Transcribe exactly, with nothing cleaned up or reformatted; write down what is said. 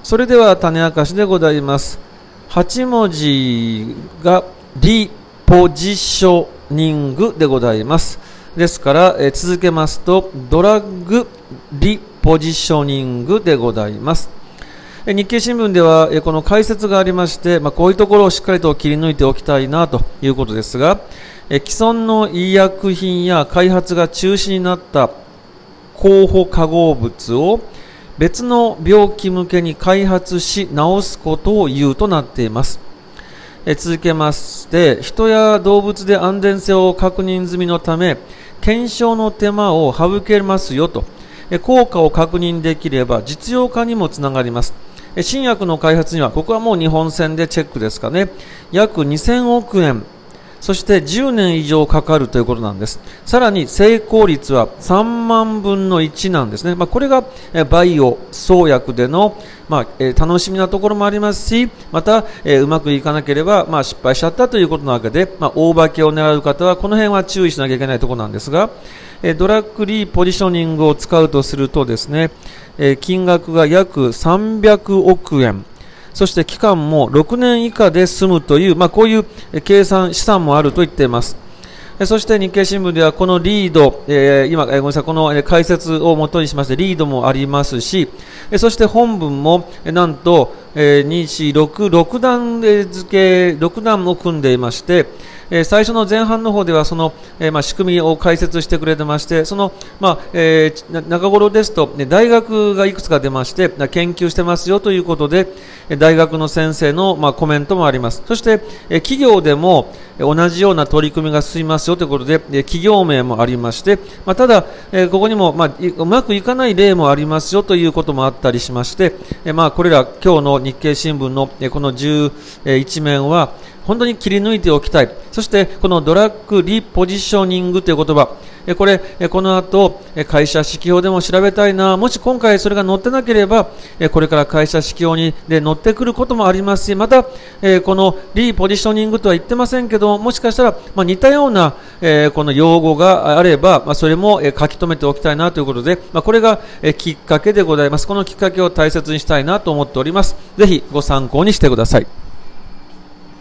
それでは種明かしでございます。はち文字がリポジショニングでございます。ですから、えー、続けますとドラッグリポジショニングでございます。えー、日経新聞では、えー、この解説がありまして、まあ、こういうところをしっかりと切り抜いておきたいなということですが、えー、既存の医薬品や開発が中止になった候補化合物を別の病気向けに開発し治すことを言うとなっています。え続けまして、人や動物で安全性を確認済みのため検証の手間を省けますよと、え効果を確認できれば実用化にもつながります。え新薬の開発には、ここはもう日本戦でチェックですかね、約にせんおくえん、そしてじゅうねん以上かかるということなんです。さらに成功率はさんまんぶんのいちなんですね。まあ、これがバイオ創薬での、まあえー、楽しみなところもありますし、また、えー、うまくいかなければ、まあ、失敗しちゃったということなわけで、まあ、大化けを狙う方はこの辺は注意しなきゃいけないところなんですが、えー、ドラッグリーポジショニングを使うとするとですね、えー、金額が約さんびゃくおくえん、そして期間もろくねん以下で済むという、まあ、こういう計算、試算もあると言っています。そして日経新聞ではこのリード、えー、今、えー、ごめんなさい、この解説を元にしましてリードもありますし、そして本文もなんとに、よん、ろく、ろく段付け、ろく段を組んでいまして、最初の前半の方ではその、えーまあ、仕組みを解説してくれてまして、その、まあえー、中頃ですと大学がいくつか出まして研究してますよということで、大学の先生の、まあ、コメントもあります。そして、えー、企業でも同じような取り組みが進みますよということで、えー、企業名もありまして、まあ、ただ、えー、ここにも、まあ、うまくいかない例もありますよということもあったりしまして、えーまあ、これら今日の日経新聞の、えー、このじゅういち面は本当に切り抜いておきたい。そしてこのドラッグリポジショニングという言葉、これこの後会社指揮法でも調べたいな、もし今回それが載ってなければこれから会社指揮法にで載ってくることもありますし、またこのリポジショニングとは言ってませんけど、もしかしたらまあ似たようなこの用語があれば、まあ、それも書き留めておきたいなということで、まあ、これがきっかけでございます。このきっかけを大切にしたいなと思っております。ぜひご参考にしてください。